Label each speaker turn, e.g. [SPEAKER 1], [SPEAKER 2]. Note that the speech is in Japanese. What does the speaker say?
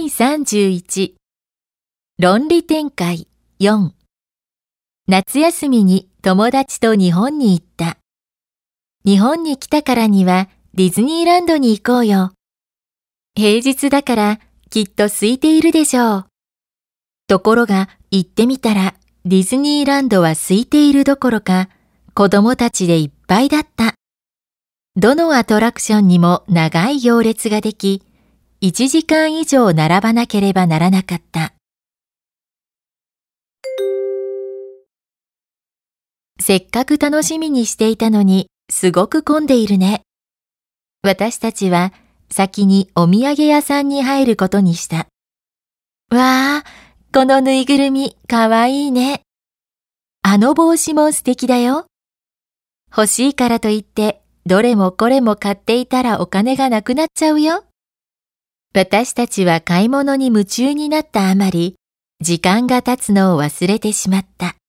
[SPEAKER 1] 第31論理展開4夏休みに友達と日本に行った。日本に来たからにはディズニーランドに行こうよ。平日だからきっと空いているでしょう。ところが行ってみたらディズニーランドは空いているどころか子供たちでいっぱいだった。どのアトラクションにも長い行列ができ、1時間以上並ばなければならなかった。せっかく楽しみにしていたのにすごく混んでいるね。私たちは先にお土産屋さんに入ることにした。わあ、このぬいぐるみかわいいね。あの帽子も素敵だよ。欲しいからといってどれもこれも買っていたらお金がなくなっちゃうよ。私たちは買い物に夢中になったあまり、時間が経つのを忘れてしまった。